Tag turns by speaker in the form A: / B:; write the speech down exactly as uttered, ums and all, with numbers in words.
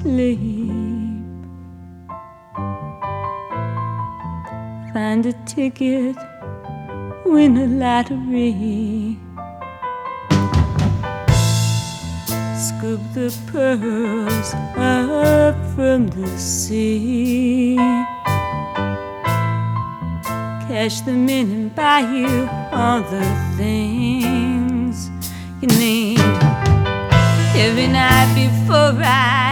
A: sleep. Find a ticket, win a lottery, scoop the pearls up from the sea, cash them in and buy you all the things you need. Every night before I